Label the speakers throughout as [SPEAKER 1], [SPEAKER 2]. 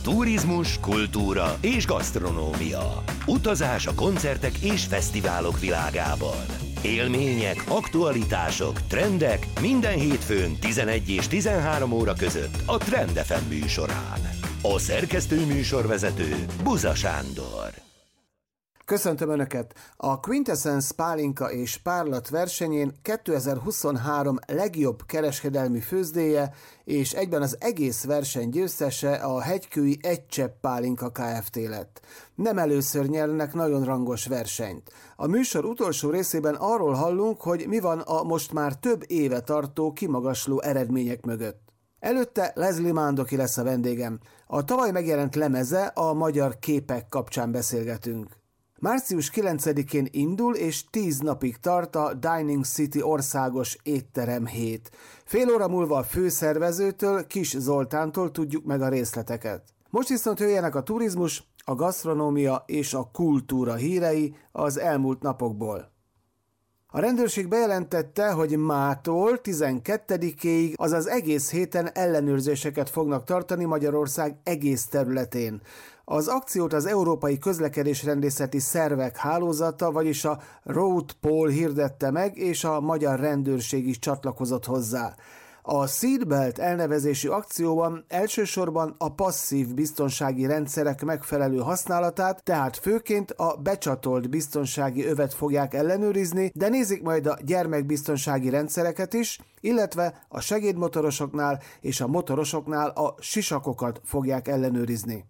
[SPEAKER 1] Turizmus, kultúra és gasztronómia. Utazás a koncertek és fesztiválok világában. Élmények, aktualitások, trendek minden hétfőn 11 és 13 óra között a Trend FM műsorán. A szerkesztő műsorvezető Buza Sándor.
[SPEAKER 2] Köszöntöm Önöket! A Quintessence Pálinka és Párlat versenyén 2023 legjobb kereskedelmi főzdéje és egyben az egész verseny győztese a hegykői Egy Csepp Pálinka Kft. Lett. Nem először nyernek nagyon rangos versenyt. A műsor utolsó részében arról hallunk, hogy mi van a most már több éve tartó kimagasló eredmények mögött. Előtte Leslie Mandoki lesz a vendégem. A tavaly megjelent lemeze, a Magyar Képek kapcsán beszélgetünk. Március 9-én indul és 10 napig tart a Dining City országos étterem hét. Fél óra múlva a főszervezőtől, Kis Zoltántól tudjuk meg a részleteket. Most viszont jöjjenek a turizmus, a gasztronómia és a kultúra hírei az elmúlt napokból. A rendőrség bejelentette, hogy mától 12-ig, azaz egész héten ellenőrzéseket fognak tartani Magyarország egész területén. Az akciót az Európai Közlekedésrendészeti Szervek Hálózata, vagyis a Roadpol hirdette meg, és a magyar rendőrség is csatlakozott hozzá. A Seatbelt elnevezésű akcióban elsősorban a passzív biztonsági rendszerek megfelelő használatát, tehát főként a becsatolt biztonsági övet fogják ellenőrizni, de nézik majd a gyermekbiztonsági rendszereket is, illetve a segédmotorosoknál és a motorosoknál a sisakokat fogják ellenőrizni.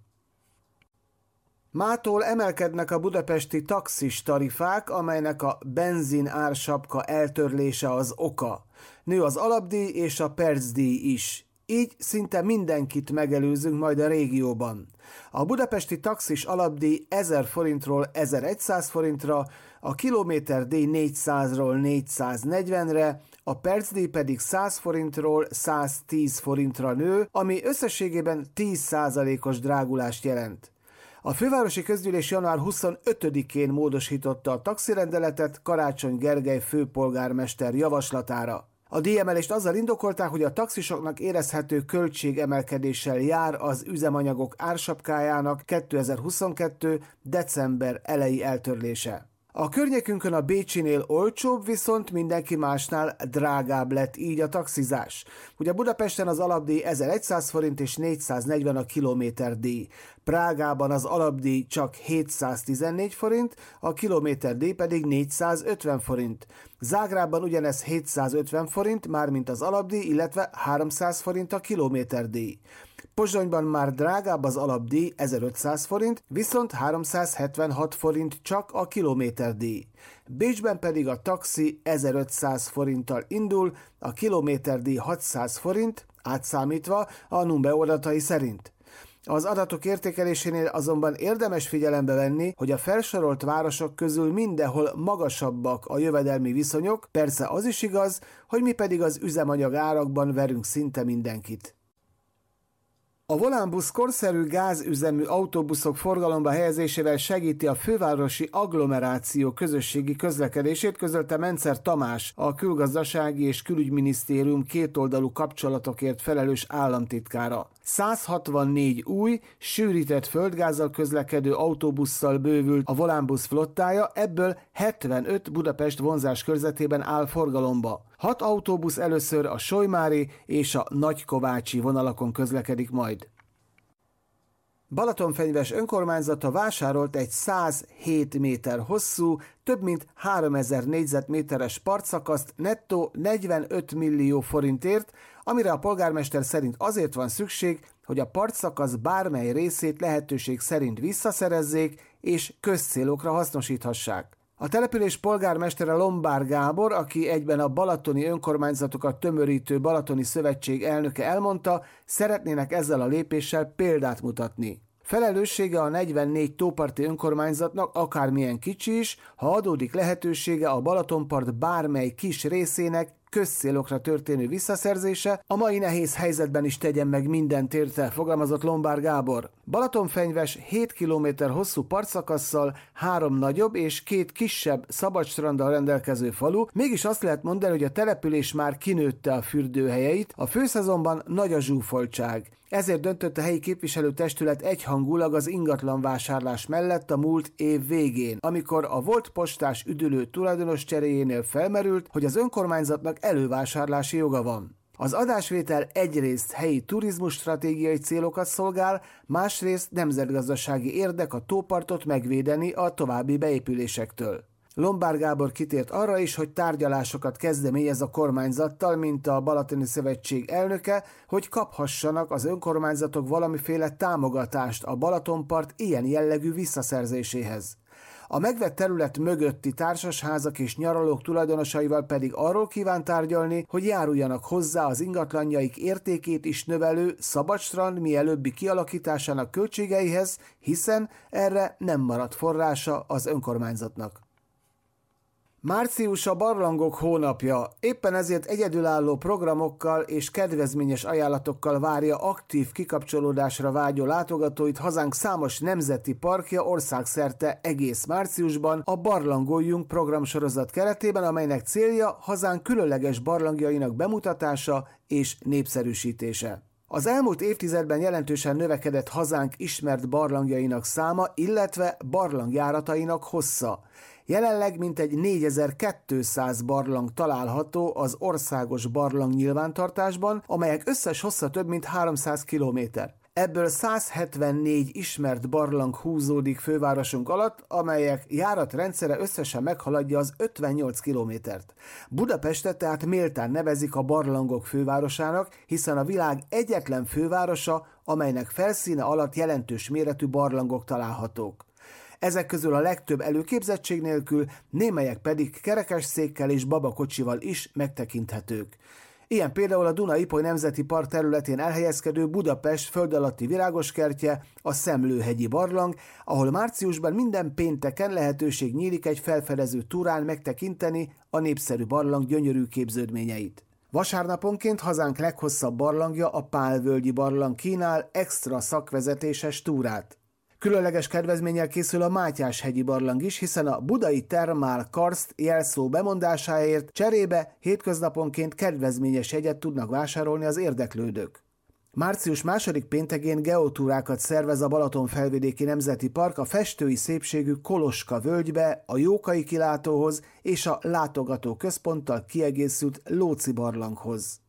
[SPEAKER 2] Mától emelkednek a budapesti taxis tarifák, amelynek a benzin ársapka eltörlése az oka. Nő az alapdíj és a percdíj is. Így szinte mindenkit megelőzünk majd a régióban. A budapesti taxis alapdíj 1000 forintról 1100 forintra, a kilométerdíj 400-ról 440-re, a percdíj pedig 100 forintról 110 forintra nő, ami összességében 10%-os drágulást jelent. A fővárosi közgyűlés január 25-én módosította a taxirendeletet Karácsony Gergely főpolgármester javaslatára. A díjemelést azzal indokolták, hogy a taxisoknak érezhető költségemelkedéssel jár az üzemanyagok ársapkájának 2022. december eleji eltörlése. A környékünkön a Bécsinél olcsóbb, viszont mindenki másnál drágább lett így a taxizás. Ugye Budapesten az alapdíj 1100 forint és 440 a kilométerdíj. Prágában az alapdíj csak 714 forint, a kilométerdíj pedig 450 forint. Zágrában ugyanez 750 forint, mármint az alapdíj, illetve 300 forint a kilométerdíj. Pozsonyban már drágább az alapdíj 1500 forint, viszont 376 forint csak a kilométerdíj. Bécsben pedig a taxi 1500 forinttal indul, a kilométerdíj 600 forint, átszámítva a Numbeo adatai szerint. Az adatok értékelésénél azonban érdemes figyelembe venni, hogy a felsorolt városok közül mindenhol magasabbak a jövedelmi viszonyok, persze az is igaz, hogy mi pedig az üzemanyag árakban verünk szinte mindenkit. A Volánbusz korszerű gázüzemű autóbuszok forgalomba helyezésével segíti a fővárosi agglomeráció közösségi közlekedését, közölte Mencer Tamás, a Külgazdasági és Külügyminisztérium kétoldalú kapcsolatokért felelős államtitkára. 164 új, sűrített földgázzal közlekedő autóbusszal bővült a Volánbusz flottája, ebből 75 Budapest vonzás körzetében áll forgalomba. 6 autóbusz először a solymári és a nagykovácsi vonalakon közlekedik majd. Balatonfenyves önkormányzata vásárolt egy 107 méter hosszú, több mint 3000 négyzetméteres partszakaszt nettó 45 millió forintért, amire a polgármester szerint azért van szükség, hogy a partszakasz bármely részét lehetőség szerint visszaszerezzék és közcélokra hasznosíthassák. A település polgármestere Lombár Gábor, aki egyben a balatoni önkormányzatokat tömörítő Balatoni Szövetség elnöke elmondta, szeretnének ezzel a lépéssel példát mutatni. Felelőssége a 44 tóparti önkormányzatnak, akármilyen kicsi is, ha adódik lehetősége a Balatonpart bármely kis részének közcélokra történő visszaszerzése, a mai nehéz helyzetben is tegyen meg mindent érte, fogalmazott Lombár Gábor. Balatonfenyves 7 km hosszú partszakasszal, 3 nagyobb és 2 kisebb szabadstranddal rendelkező falu, mégis azt lehet mondani, hogy a település már kinőtte a fürdőhelyeit, a főszezonban nagy a zsúfoltság. Ezért döntött a helyi képviselőtestület egyhangulag az ingatlanvásárlás mellett a múlt év végén, amikor a volt postás üdülő tulajdonos cseréjénél felmerült, hogy az önkormányzatnak elővásárlási joga van. Az adásvétel egyrészt helyi turizmus stratégiai célokat szolgál, másrészt nemzetgazdasági érdek a tópartot megvédeni a további beépülésektől. Lombár Gábor kitért arra is, hogy tárgyalásokat kezdeményez a kormányzattal, mint a Balatoni Szövetség elnöke, hogy kaphassanak az önkormányzatok valamiféle támogatást a Balatonpart ilyen jellegű visszaszerzéséhez. A megvett terület mögötti társasházak és nyaralók tulajdonosaival pedig arról kíván tárgyalni, hogy járuljanak hozzá az ingatlanjaik értékét is növelő Szabadstrand mielőbbi kialakításának költségeihez, hiszen erre nem maradt forrása az önkormányzatnak. Március a barlangok hónapja, éppen ezért egyedülálló programokkal és kedvezményes ajánlatokkal várja aktív kikapcsolódásra vágyó látogatóit hazánk számos nemzeti parkja országszerte egész márciusban a Barlangoljunk programsorozat keretében, amelynek célja hazánk különleges barlangjainak bemutatása és népszerűsítése. Az elmúlt évtizedben jelentősen növekedett hazánk ismert barlangjainak száma, illetve barlangjáratainak hossza. Jelenleg mintegy 4200 barlang található az országos barlang nyilvántartásban, amelyek összes hossza több mint 300 kilométer. Ebből 174 ismert barlang húzódik fővárosunk alatt, amelyek járatrendszere összesen meghaladja az 58 kilométert. Budapestet tehát méltán nevezik a barlangok fővárosának, hiszen a világ egyetlen fővárosa, amelynek felszíne alatt jelentős méretű barlangok találhatók. Ezek közül a legtöbb előképzettség nélkül, némelyek pedig kerekesszékkel és babakocsival is megtekinthetők. Ilyen például a Duna-Ipoly Nemzeti Park területén elhelyezkedő Budapest földalatti virágoskertje, a Szemlőhegyi barlang, ahol márciusban minden pénteken lehetőség nyílik egy felfedező túrán megtekinteni a népszerű barlang gyönyörű képződményeit. Vasárnaponként hazánk leghosszabb barlangja, a Pálvölgyi barlang kínál extra szakvezetéses túrát. Különleges kedvezménnyel készül a Mátyás-hegyi barlang is, hiszen a budai Thermal Karst jelszó bemondásáért cserébe hétköznaponként kedvezményes jegyet tudnak vásárolni az érdeklődők. Március 2. péntekén geotúrákat szervez a Balaton-felvidéki Nemzeti Park a festői szépségű Koloska völgybe, a Jókai kilátóhoz és a látogató központtal kiegészült Lóci barlanghoz.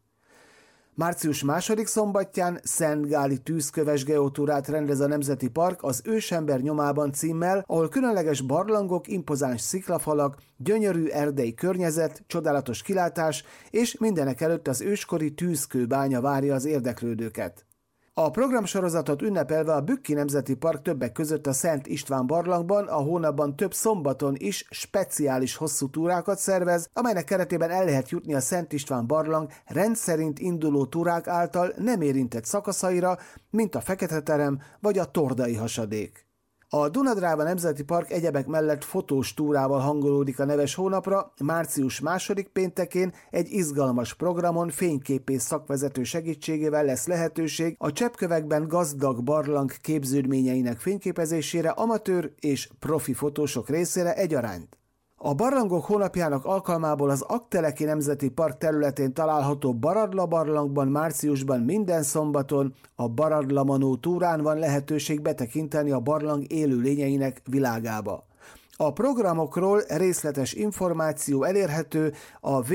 [SPEAKER 2] Március 2. szombatján Szent-Gáli tűzköves geotúrát rendez a Nemzeti Park az Ősember nyomában címmel, ahol különleges barlangok, impozáns sziklafalak, gyönyörű erdei környezet, csodálatos kilátás és mindenekelőtt az őskori tűzkőbánya várja az érdeklődőket. A programsorozatot ünnepelve a Bükki Nemzeti Park többek között a Szent István barlangban a hónapban több szombaton is speciális hosszú túrákat szervez, amelynek keretében el lehet jutni a Szent István barlang rendszerint induló túrák által nem érintett szakaszaira, mint a Fekete-terem vagy a Tordai hasadék. A Duna-Dráva Nemzeti Park egyebek mellett fotós túrával hangolódik a neves hónapra, március 2. péntekén egy izgalmas programon fényképész szakvezető segítségével lesz lehetőség a cseppkövekben gazdag barlang képződményeinek fényképezésére amatőr és profi fotósok részére egyaránt. A barlangok hónapjának alkalmából az Aggteleki Nemzeti Park területén található Baradla barlangban márciusban minden szombaton a Baradla-Manó túrán van lehetőség betekinteni a barlang élőlényeinek világába. A programokról részletes információ elérhető a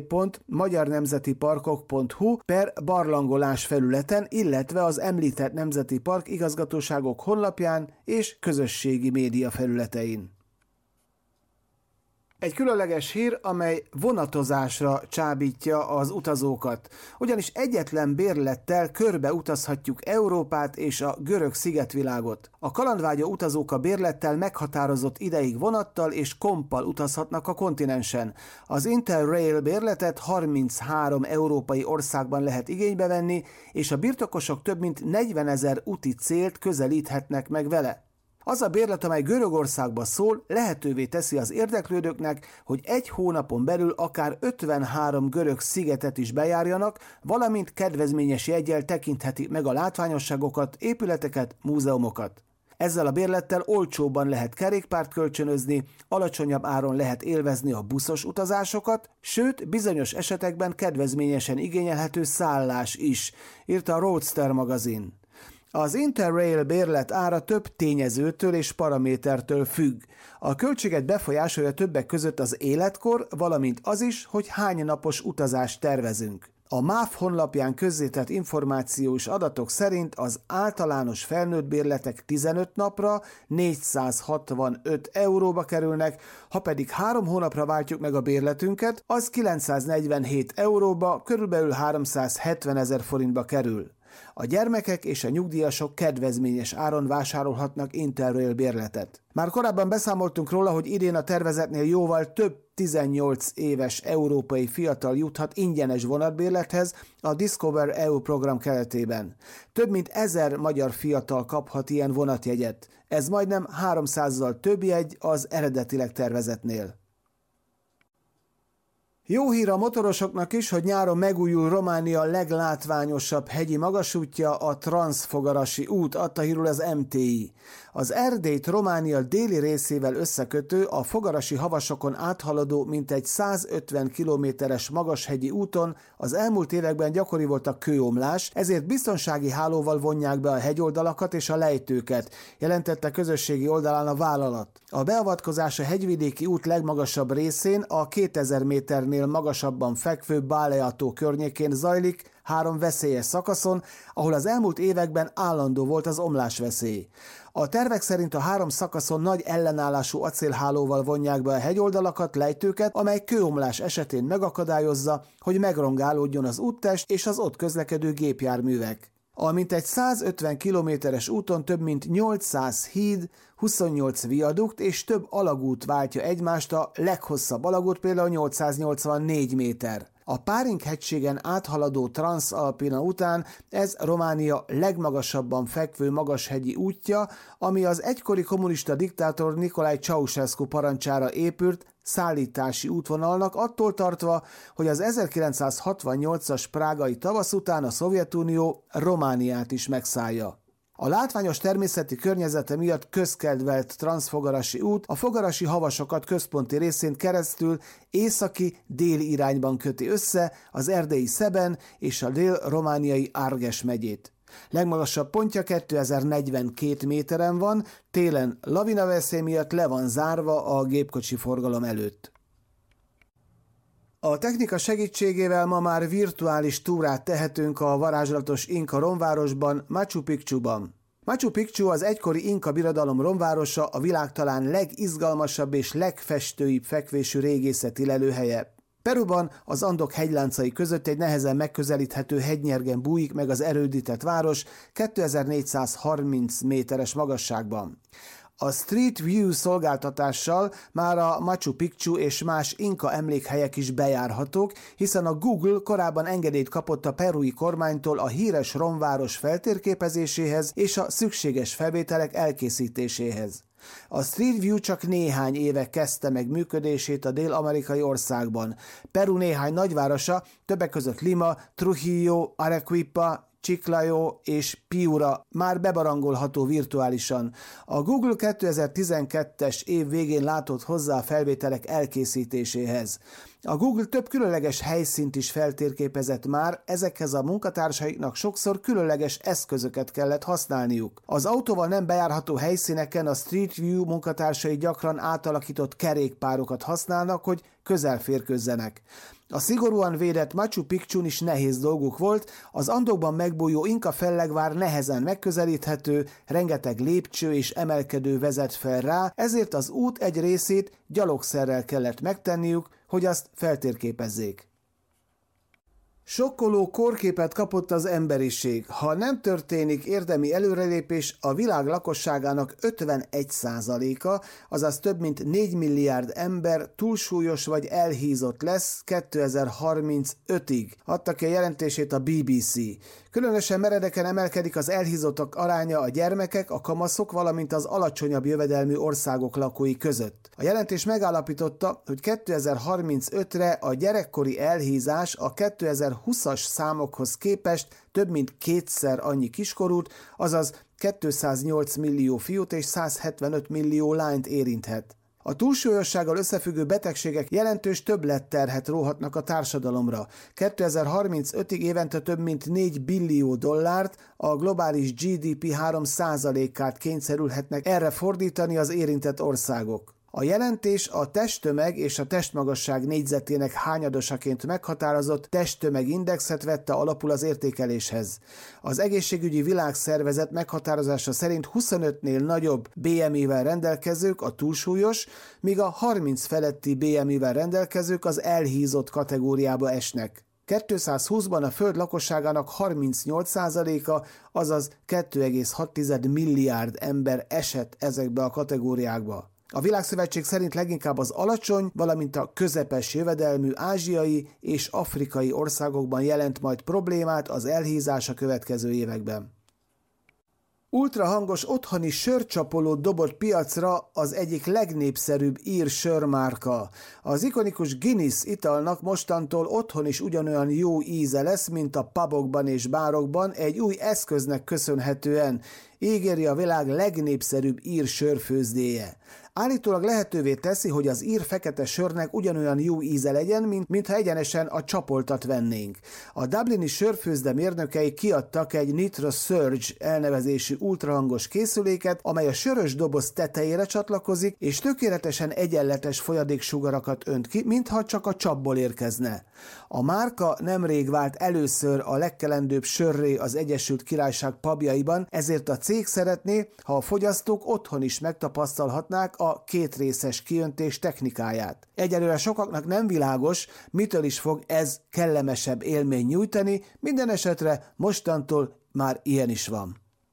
[SPEAKER 2] www.magyarnemzetiparkok.hu/barlangolás felületen, illetve az említett nemzeti park igazgatóságok honlapján és közösségi média felületein. Egy különleges hír, amely vonatozásra csábítja az utazókat, ugyanis egyetlen bérlettel körbe utazhatjuk Európát és a görög szigetvilágot. A kalandvágyó utazók a bérlettel meghatározott ideig vonattal és komppal utazhatnak a kontinensen. Az Interrail bérletet 33 európai országban lehet igénybe venni, és a birtokosok több mint 40 000 úti célt közelíthetnek meg vele. Az a bérlet, amely Görögországba szól, lehetővé teszi az érdeklődőknek, hogy egy hónapon belül akár 53 görög szigetet is bejárjanak, valamint kedvezményes jeggyel tekinthetik meg a látványosságokat, épületeket, múzeumokat. Ezzel a bérlettel olcsóbban lehet kerékpárt kölcsönözni, alacsonyabb áron lehet élvezni a buszos utazásokat, sőt, bizonyos esetekben kedvezményesen igényelhető szállás is, írta a Roadster magazin. Az Interrail bérlet ára több tényezőtől és paramétertől függ. A költséget befolyásolja többek között az életkor, valamint az is, hogy hány napos utazást tervezünk. A MÁV honlapján közzétett információs adatok szerint az általános felnőtt bérletek 15 napra 465 euróba kerülnek, ha pedig 3 hónapra váltjuk meg a bérletünket, az 947 euróba, körülbelül 370 000 forintba kerül. A gyermekek és a nyugdíjasok kedvezményes áron vásárolhatnak Interrail bérletet. Már korábban beszámoltunk róla, hogy idén a tervezetnél jóval több 18 éves európai fiatal juthat ingyenes vonatbérlethez a Discover EU program keretében. Több mint 1000 magyar fiatal kaphat ilyen vonatjegyet. Ez majdnem 300-zal több jegy az eredetileg tervezetnél. Jó hír a motorosoknak is, hogy nyáron megújul Románia leglátványosabb hegyi magasútja, a Transfogarasi út, adta hírül az MTI. Az Erdélyt Románia déli részével összekötő, a fogarasi havasokon áthaladó mintegy 150 kilométeres magashegyi úton az elmúlt években gyakori volt a kőomlás, ezért biztonsági hálóval vonják be a hegyoldalakat és a lejtőket, jelentette közösségi oldalán a vállalat. A beavatkozás a hegyvidéki út legmagasabb részén, a 2000 méternél magasabban fekvő Báleató környékén zajlik, 3 veszélyes szakaszon, ahol az elmúlt években állandó volt az omlásveszély. A tervek szerint a 3 szakaszon nagy ellenállású acélhálóval vonják be a hegyoldalakat, lejtőket, amely kőomlás esetén megakadályozza, hogy megrongálódjon az úttest és az ott közlekedő gépjárművek. A mintegy 150 kilométeres úton több mint 800 híd, 28 viadukt és több alagút váltja egymást, a leghosszabb alagút például 884 méter. A Páring-hegységen áthaladó Transalpina után ez Románia legmagasabban fekvő magashegyi útja, ami az egykori kommunista diktátor Nicolae Ceausescu parancsára épült szállítási útvonalnak, attól tartva, hogy az 1968-as prágai tavasz után a Szovjetunió Romániát is megszállja. A látványos természeti környezete miatt közkedvelt Transfogarasi út a fogarasi havasokat központi részén keresztül északi-déli irányban köti össze az erdélyi Szeben és a dél-romániai Árges megyét. Legmagasabb pontja 2042 méteren van, télen lavinaveszély miatt le van zárva a gépkocsi forgalom előtt. A technika segítségével ma már virtuális túrát tehetünk a varázslatos inka romvárosban, Machu Picchuban. Machu Picchu az egykori inka birodalom romvárosa, a világ talán legizgalmasabb és legfestőibb fekvésű régészeti lelőhelye. Peruban az Andok hegyláncai között egy nehezen megközelíthető hegynyergen bújik meg az erődített város 2430 méteres magasságban. A Street View szolgáltatással már a Machu Picchu és más inka emlékhelyek is bejárhatók, hiszen a Google korábban engedélyt kapott a perui kormánytól a híres romváros feltérképezéséhez és a szükséges felvételek elkészítéséhez. A Street View csak néhány éve kezdte meg működését a dél-amerikai országban. Peru néhány nagyvárosa, többek között Lima, Trujillo, Arequipa, Chiclayo és Piura már bebarangolható virtuálisan. A Google 2012-es év végén látott hozzá a felvételek elkészítéséhez. A Google több különleges helyszínt is feltérképezett már, ezekhez a munkatársaiknak sokszor különleges eszközöket kellett használniuk. Az autóval nem bejárható helyszíneken a Street View munkatársai gyakran átalakított kerékpárokat használnak, hogy közel férkőzzenek. A szigorúan védett Machu Picchun is nehéz dolguk volt, az Andokban megbújó inka fellegvár nehezen megközelíthető, rengeteg lépcső és emelkedő vezet fel rá, ezért az út egy részét gyalogszerrel kellett megtenniük, hogy azt feltérképezzék. Sokkoló kórképet kapott az emberiség. Ha nem történik érdemi előrelépés, a világ lakosságának 51%-a, azaz több mint 4 milliárd ember túlsúlyos vagy elhízott lesz 2035-ig, adta ki a jelentését a BBC. Különösen meredeken emelkedik az elhízottak aránya a gyermekek, a kamaszok, valamint az alacsonyabb jövedelmű országok lakói között. A jelentés megállapította, hogy 2035-re a gyerekkori elhízás a 2020-as számokhoz képest több mint 2-szer annyi kiskorút, azaz 208 millió fiút és 175 millió lányt érinthet. A túlsúlyossággal összefüggő betegségek jelentős többletterhet róhatnak a társadalomra. 2035-ig évente több mint 4 billió dollárt, a globális GDP 3%-át kényszerülhetnek erre fordítani az érintett országok. A jelentés a testtömeg és a testmagasság négyzetének hányadosaként meghatározott testtömegindexet vette alapul az értékeléshez. Az Egészségügyi Világszervezet meghatározása szerint 25-nél nagyobb BMI-vel rendelkezők a túlsúlyos, míg a 30 feletti BMI-vel rendelkezők az elhízott kategóriába esnek. 220-ban a Föld lakosságának 38%-a, azaz 2,6 milliárd ember esett ezekbe a kategóriákba. A Világszövetség szerint leginkább az alacsony, valamint a közepes jövedelmű ázsiai és afrikai országokban jelent majd problémát az elhízás a következő években. Ultrahangos otthoni sörcsapoló dobott piacra az egyik legnépszerűbb ír sörmárka. Az ikonikus Guinness italnak mostantól otthon is ugyanolyan jó íze lesz, mint a pubokban és bárokban, egy új eszköznek köszönhetően, ígéri a világ legnépszerűbb ír sörfőzdéje. Állítólag lehetővé teszi, hogy az ír fekete sörnek ugyanolyan jó íze legyen, mintha egyenesen a csapoltat vennénk. A dublini sörfőzde mérnökei kiadtak egy Nitro Surge elnevezésű ultrahangos készüléket, amely a sörös doboz tetejére csatlakozik, és tökéletesen egyenletes folyadéksugarakat önt ki, mintha csak a csapból érkezne. A márka nemrég vált először a legkelendőbb sörré az Egyesült Királyság pubjaiban, ezért a cég szeretné, ha a fogyasztók otthon is megtapasztalhatnák a kétrészes kiöntés technikáját. Egyelőre sokaknak nem világos, mitől is fog ez kellemesebb élmény nyújtani, minden esetre mostantól már ilyen is van.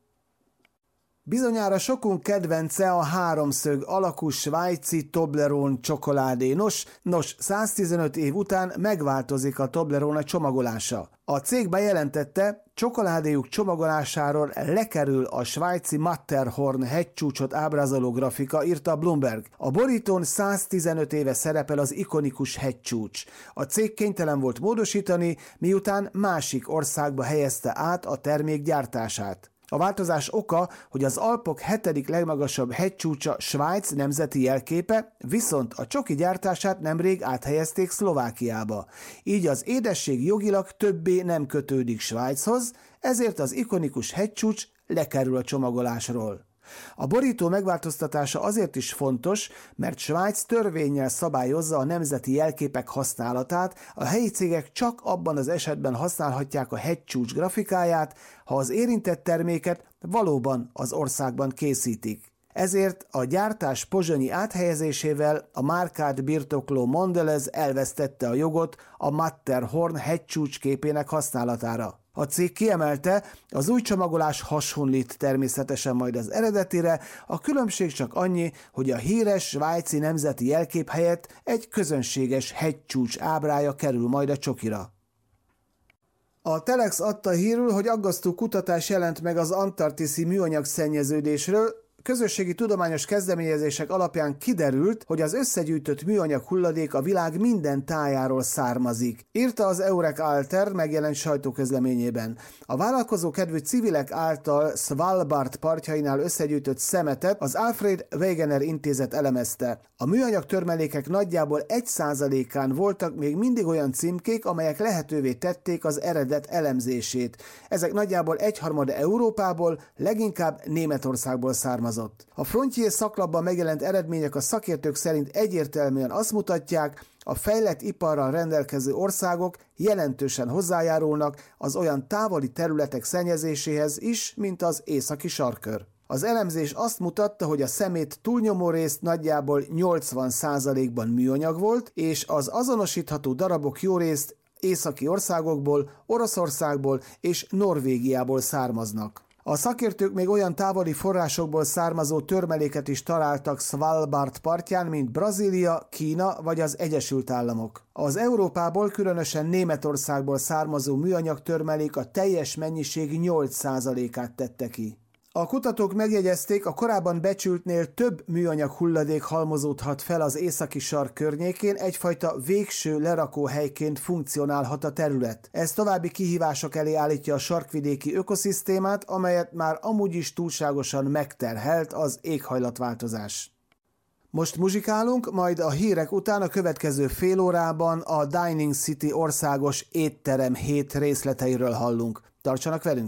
[SPEAKER 2] Bizonyára sokunk kedvence a háromszög alakú svájci Toblerone csokoládé. Nos, 115 év után megváltozik a Toblerone csomagolása. A cég bejelentette, csokoládéjuk csomagolásáról lekerül a svájci Matterhorn hegycsúcsot ábrázoló grafika, írta a Bloomberg. A borítón 115 éve szerepel az ikonikus hegycsúcs. A cég kénytelen volt módosítani, miután másik országba helyezte át a termék gyártását. A változás oka, hogy az Alpok 7. legmagasabb hegycsúcsa Svájc nemzeti jelképe, viszont a csoki gyártását nemrég áthelyezték Szlovákiába. Így az édesség jogilag többé nem kötődik Svájchoz, ezért az ikonikus hegycsúcs lekerül a csomagolásról. A borító megváltoztatása azért is fontos, mert Svájc törvénnyel szabályozza a nemzeti jelképek használatát, a helyi cégek csak abban az esetben használhatják a hegycsúcs grafikáját, ha az érintett terméket valóban az országban készítik. Ezért a gyártás pozsonyi áthelyezésével a márkát birtokló Mondelez elvesztette a jogot a Matterhorn hegycsúcs képének használatára. A cég kiemelte, az új csomagolás hasonlít természetesen majd az eredetire, a különbség csak annyi, hogy a híres svájci nemzeti jelkép helyett egy közönséges hegycsúcs ábrája kerül majd a csokira. A Telex adta hírül, hogy aggasztó kutatás jelent meg az antarktiszi műanyag szennyeződésről. Közösségi tudományos kezdeményezések alapján kiderült, hogy az összegyűjtött műanyag hulladék a világ minden tájáról származik, írta az Eurek Alter megjelent sajtóközleményében. A vállalkozó kedvű civilek által Svalbard partjainál összegyűjtött szemetet az Alfred Wegener intézet elemezte. A műanyag törmelékek nagyjából 1%-án voltak még mindig olyan címkék, amelyek lehetővé tették az eredet elemzését. Ezek nagyjából egyharmada Európából, leginkább Németországból származott. A Frontier szaklapban megjelent eredmények a szakértők szerint egyértelműen azt mutatják, a fejlett iparral rendelkező országok jelentősen hozzájárulnak az olyan távoli területek szennyezéséhez is, mint az északi sarkkör. Az elemzés azt mutatta, hogy a szemét túlnyomó részt nagyjából 80%-ban műanyag volt, és az azonosítható darabok jó részt északi országokból, Oroszországból és Norvégiából származnak. A szakértők még olyan távoli forrásokból származó törmeléket is találtak Svalbard partján, mint Brazília, Kína vagy az Egyesült Államok. Az Európából, különösen Németországból származó műanyag törmelék a teljes mennyiség 8%-át tette ki. A kutatók megjegyezték, a korábban becsültnél több műanyag hulladék halmozódhat fel az északi sark környékén, egyfajta végső lerakóhelyként funkcionálhat a terület. Ez további kihívások elé állítja a sarkvidéki ökoszisztémát, amelyet már amúgy is túlságosan megterhelt az éghajlatváltozás. Most muzsikálunk, majd a hírek után a következő fél órában a Dining City országos étterem 7 részleteiről hallunk. Tartsanak velünk!